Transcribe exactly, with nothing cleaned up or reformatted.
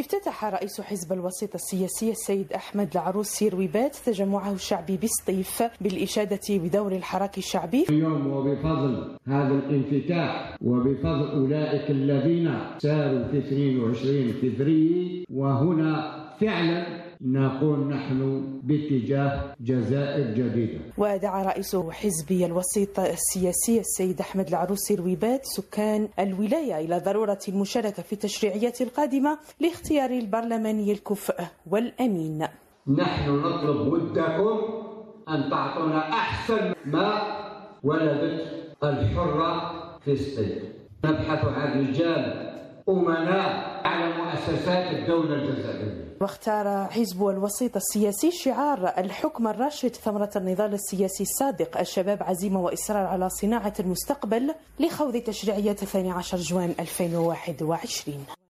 افتتح رئيس حزب الوسيط السياسي السيد أحمد العروسي رويبات تجمعه الشعبي بسطيف بالإشادة بدور الحراك الشعبي. اليوم وبفضل هذا الانفتاح وبفضل أولئك الذين ساروا في اثنين وعشرين فبراير، وهنا فعلا نقول نحن باتجاه جزائر جديدة. ودعا رئيس حزب الوسيط السياسي السيد أحمد العروسي رويبات سكان الولاية إلى ضرورة المشاركة في التشريعيات القادمة لاختيار البرلماني الكفء والأمين. نحن نطلب ودكم أن تعطونا أحسن ما ولدت الحرة في سطيف. نبحث عن رجال أمناء على مؤسسات الدولة الجزائرية. واختار حزب الوسيط السياسي شعار الحكم الراشد ثمرة النضال السياسي الصادق، الشباب عزيمة وإصرار على صناعة المستقبل، لخوض تشريعية الثاني عشر جوان ألفين وواحد وعشرين.